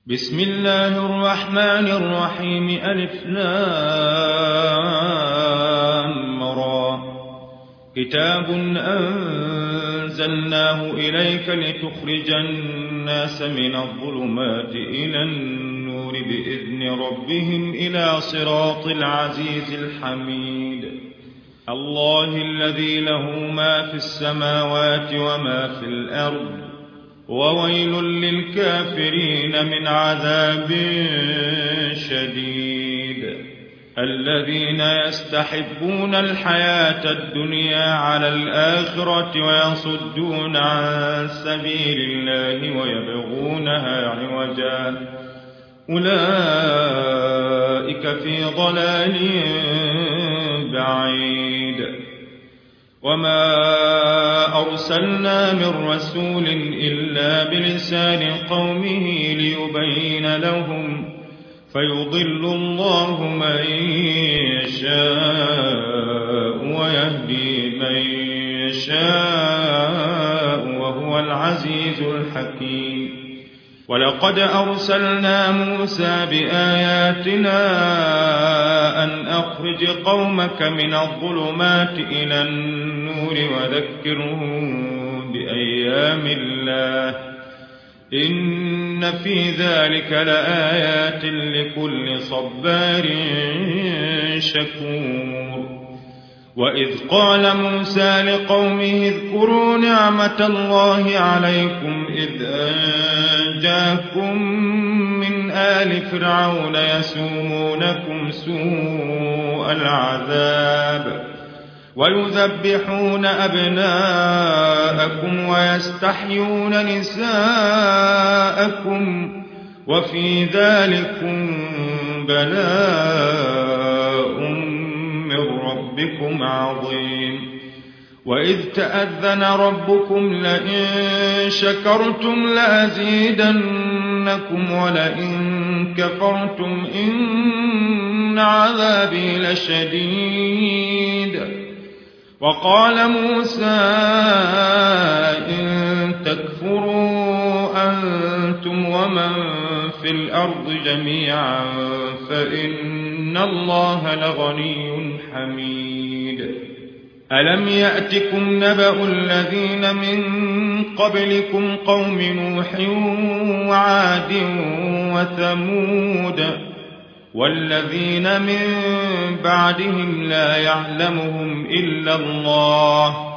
بسم الله الرحمن الرحيم. ألف لام را. كتاب أنزلناه إليك لتخرج الناس من الظلمات إلى النور بإذن ربهم إلى صراط العزيز الحميد. الله الذي له ما في السماوات وما في الأرض، وويل للكافرين من عذاب شديد. الذين يستحبون الحياة الدنيا على الآخرة ويصدون عن سبيل الله ويبغونها عوجا، أولئك في ضلال بعيد. وما أرسلنا من رسول إلا بلسان قومه ليبين لهم، فيضل الله من يشاء ويهدي من يشاء وهو العزيز الحكيم. ولقد أرسلنا موسى بآياتنا أن أخرج قومك من الظلمات إلى النور وذكرهم بأيام الله، إن في ذلك لآيات لكل صبار شكور. وإذ قال موسى لقومه اذكروا نعمة الله عليكم إذ أنجاكم من آل فرعون يسومونكم سوء العذاب ويذبحون أبناءكم ويستحيون نساءكم، وفي ذلكم بلاء من ربكم عظيم. وإذ تأذن ربكم لئن شكرتم لأزيدنكم ولئن كفرتم إن عذابي لشديد. وقال موسى إن تكفروا أنتم ومن في الأرض جميعا فإن الله لغني حميد. ألم يأتكم نبأ الذين من قبلكم قوم نوح وعاد وثمود والذين من بعدهم لا يعلمهم إلا الله،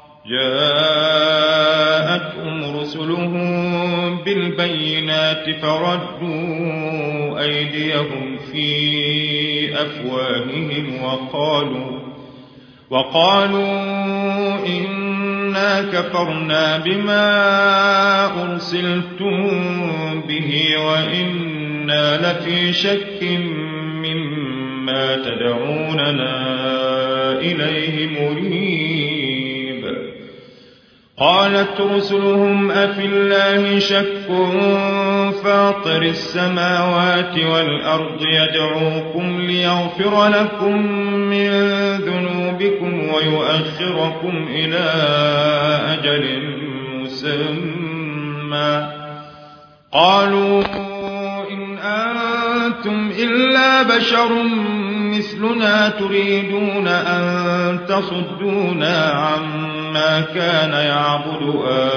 جاءتهم رسلهم بالبينات فردوا أيديهم في أفواههم وقالوا إنا كفرنا بما أرسلتم به وإنا لفي شك مما تدعوننا إليه مريب. قالت رسلهم أفي الله شك فاطر السماوات والأرض يدعوكم ليغفر لكم من ذنوبكم ويؤخركم إلى أجل مسمى. قالوا إن أنتم إلا بشر مثلنا تريدون أن تصدونا عما كان يعبد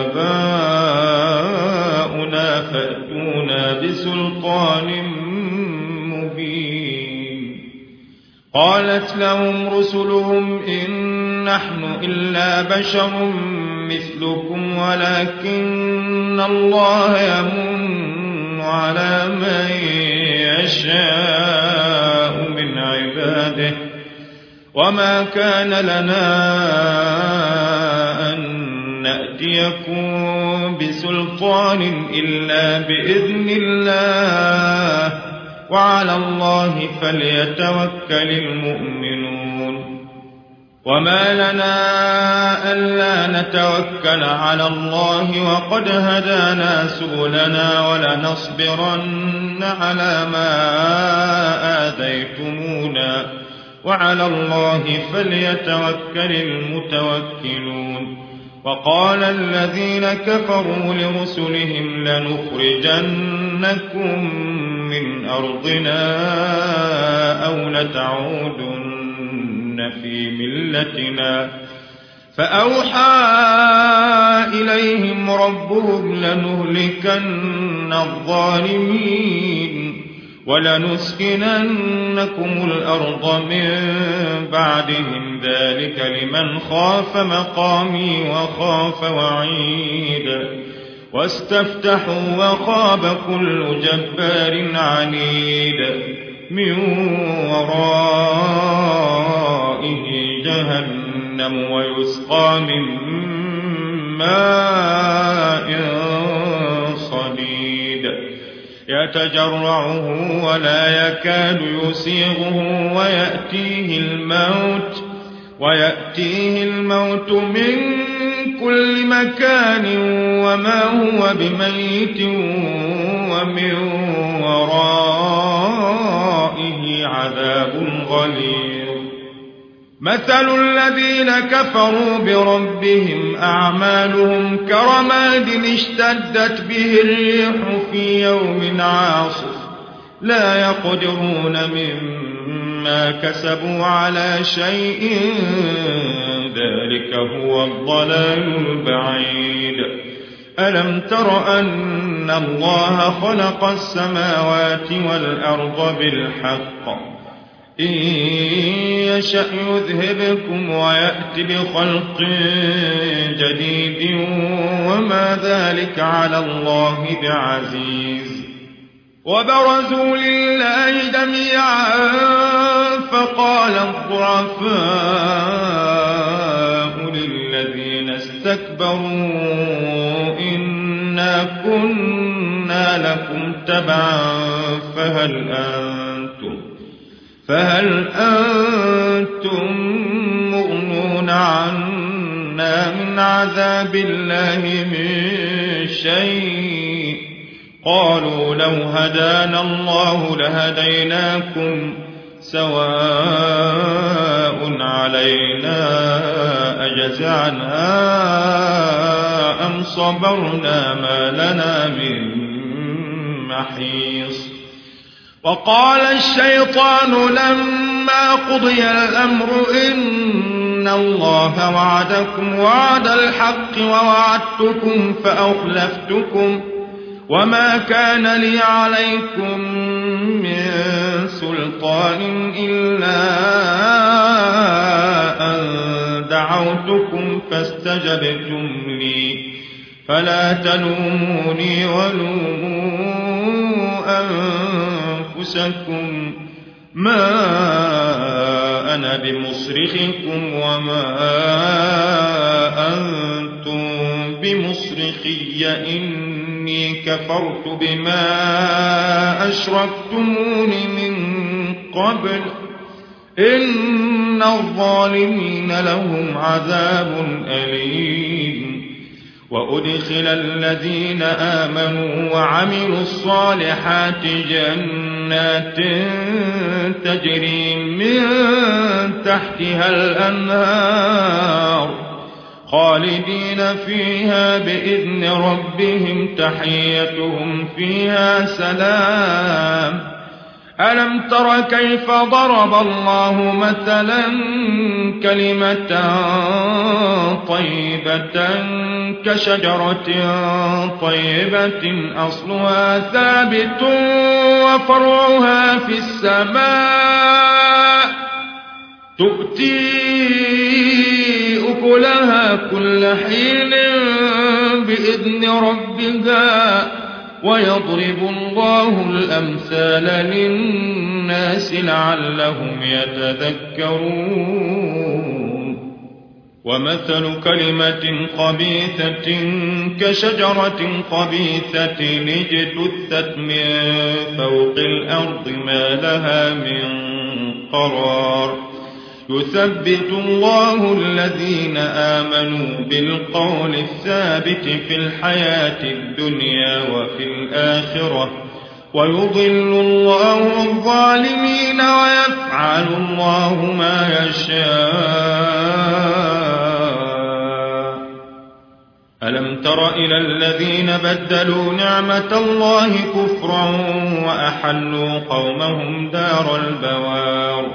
آباؤنا فأتونا بسلطان مبين. قالت لهم رسلهم إن نحن إلا بشر مثلكم ولكن الله يمن على من يشاء من عباده، وما كان لنا أن نأتيكم بسلطان إلا بإذن الله، وعلى الله فليتوكل المؤمنون. وما لنا ألا نتوكل على الله وقد هدانا سبلنا ولنصبرن على ما آذيتمونا وعلى الله فليتوكل المتوكلون. وقال الذين كفروا لرسلهم لنخرجنكم من أرضنا أو لتعودن في ملتنا فأوحى إليهم ربهم لنهلكن الظالمين ولنسكننكم الأرض من بعدهم ذلك لمن خاف مقامي وخاف وعيد واستفتحوا وخاب كل جبار عنيد من ورائه جهنم ويسقى من ماء صديد يتجرعه ولا يكاد يسيغه ويأتيه الموت من كل مكان وما هو بميت ومن ورائه عذاب غليظ مثل الذين كفروا بربهم أعمالهم كرماد اشتدت به الريح في يوم عاصف لا يقدرون مما كسبوا على شيء ذلك هو الضلال البعيد ألم تر أن الله خلق السماوات والأرض بالحق إن يشأ يذهبكم ويأتي بخلق جديد وما ذلك على الله بعزيز وبرزوا لله جميعا فقال الضعفاء للذين استكبروا إنا كنا لكم تبعا فهل أنتم مغنون عنا من عذاب الله من شيء قالوا لو هدانا الله لهديناكم سواء علينا أجزعنا أم صبرنا ما لنا من محيص وقال الشيطان لما قضي الأمر إن الله وعدكم وعد الحق ووعدتكم فأخلفتكم وما كان لي عليكم من سلطان إلا أن دعوتكم فاستجبتم لي فلا تلوموني ولوموا أنفسكم ما أنا بمصرخكم وما أنتم بمصرخي إني كفرت بما أشركتمون من قبل إن الظالمين لهم عذاب أليم وأدخل الذين آمنوا وعملوا الصالحات جنات تجري من تحتها الأنهار خالدين فيها بإذن ربهم تحيتهم فيها سلام ألم تر كيف ضرب الله مثلا كلمة طيبة كشجرة طيبة أصلها ثابت وفرعها في السماء تؤتي أكلها كل حين بإذن ربها ويضرب الله الأمثال للناس لعلهم يتذكرون ومثل كلمة خبيثة كشجرة خبيثة اجتثت من فوق الأرض ما لها من قرار يثبت الله الذين آمنوا بالقول الثابت في الحياة الدنيا وفي الآخرة ويضل الله الظالمين ويفعل الله ما يشاء ألم تر إلى الذين بدلوا نعمة الله كفرا وأحلوا قومهم دار البوار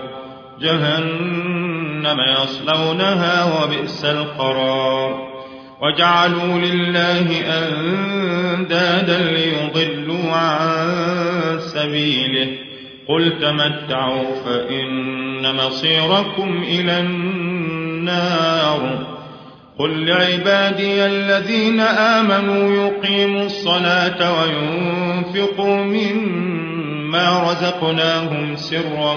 جهنم يصلونها وبئس القرار وجعلوا لله أندادا ليضلوا عن سبيله قل تمتعوا فإن مصيركم إلى النار قل لعبادي الذين آمنوا يقيموا الصلاة وينفقوا مما رزقناهم سرا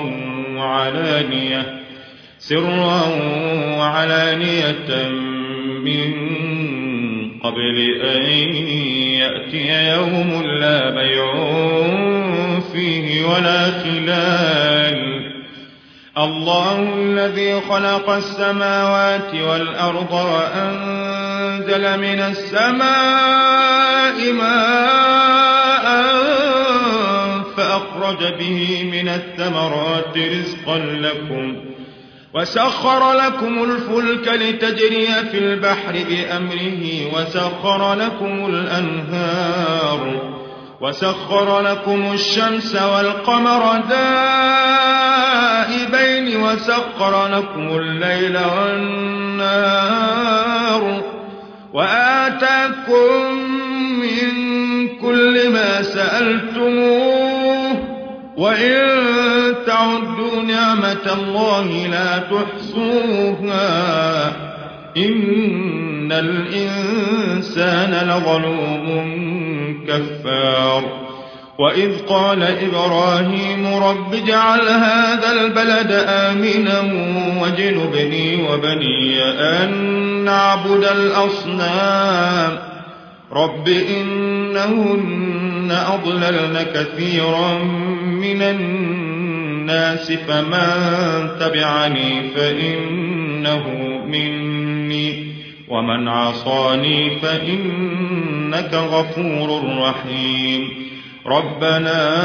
وعلانية من قبل أن يأتي يوم لا بيع فيه ولا خلال الله الذي خلق السماوات والأرض وأنزل من السماء ماء فأخرج به من الثمرات رزقا لكم وسخر لكم الفلك لتجري في البحر بأمره وسخر لكم الأنهار وسخر لكم الشمس والقمر دائبين وسخر لكم الليل والنهار وآتاكم من كل ما سألتموه وإن تعدوا نعمة الله لا تحصوها إن الإنسان لظلوم كفار وإذ قال إبراهيم رب اجعل هذا البلد آمنا واجنبني وبني أن نعبد الأصنام رب إنهن أضللن كثيرا من الناس فمن تبعني فإنه مني ومن عصاني فإنك غفور رحيم ربنا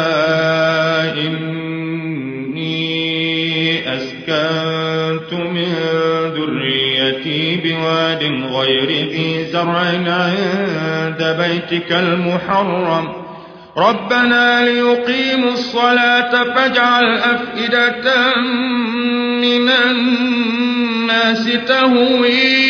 إني أسكنت من ذريتي بواد غير ذي زرع عند بيتك المحرم ربنا ليقيموا الصلاة فاجعل أفئدة من الناس تهوي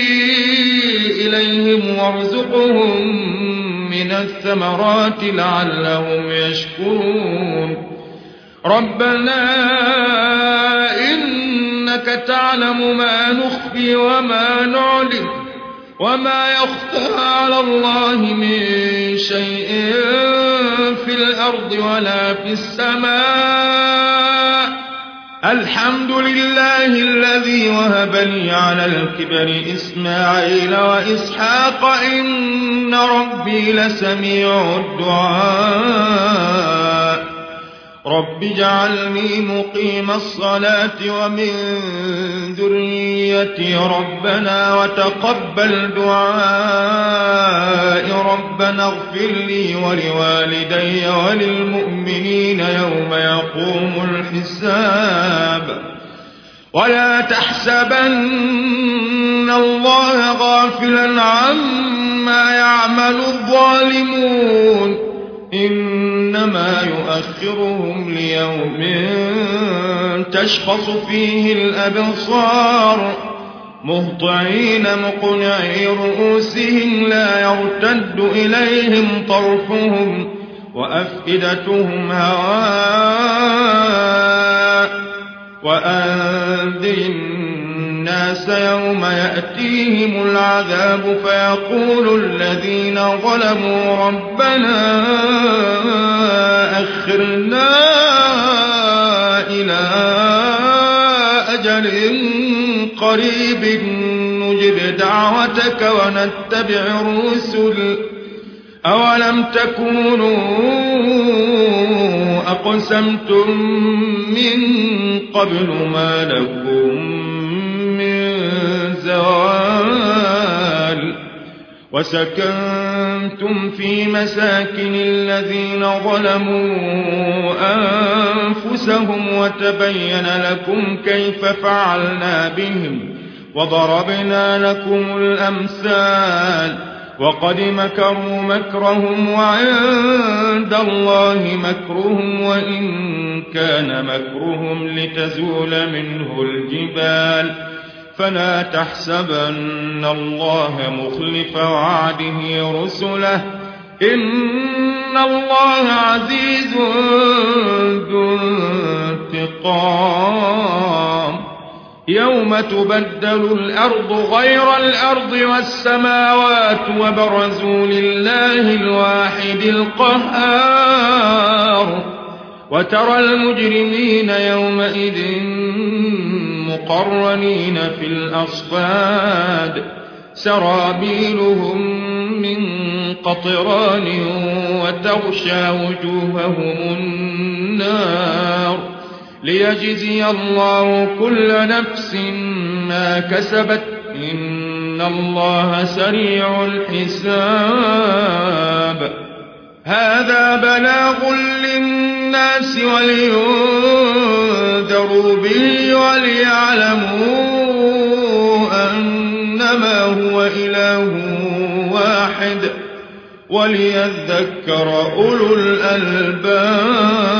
إليهم وارزقهم من الثمرات لعلهم يشكرون ربنا إنك تعلم ما نخفي وما نعلن وما يخفى على الله من شيء في الأرض ولا في السماء الحمد لله الذي وهب لي على الكبر إسماعيل وإسحاق إن ربي لسميع الدعاء رب اجعلني مقيم الصلاة ومن ذريتي ربنا وتقبل دعائي ربنا اغفر لي ولوالدي وللمؤمنين يوم يقوم الحساب ولا تحسبن الله غافلا عما يعمل الظالمون إنما يؤخرهم ليوم تشخص فيه الأبصار مهطعين مقنعي رؤوسهم لا يرتد إليهم طرفهم وأفئدتهم هواء وأنذر الناس يوم يأتيهم العذاب فيقول الذين ظلموا ربنا أخرنا إلى أجل قريب نجب دعوتك ونتبع الرسل أولم تكونوا أقسمتم من قبل ما لكم من زوال وسكنتم في مساكن الذين ظلموا أنفسهم وتبين لكم كيف فعلنا بهم وضربنا لكم الأمثال وقد مكروا مكرهم وعند الله مكرهم وإن كان مكرهم لتزول منه الجبال فلا تحسبن الله مخلف وعده رسله إن الله عزيز ذو انتقام يوم تبدل الأرض غير الأرض والسماوات وبرزوا لله الواحد القهار وترى المجرمين يومئذ مقرنين في الأصفاد سرابيلهم من قطران وتغشى وجوههم النار ليجزي الله كل نفس ما كسبت إن الله سريع الحساب هذا بلاغ للناس ولينذروا به وليعلموا أنما هو إله واحد وليذكر أولو الألباب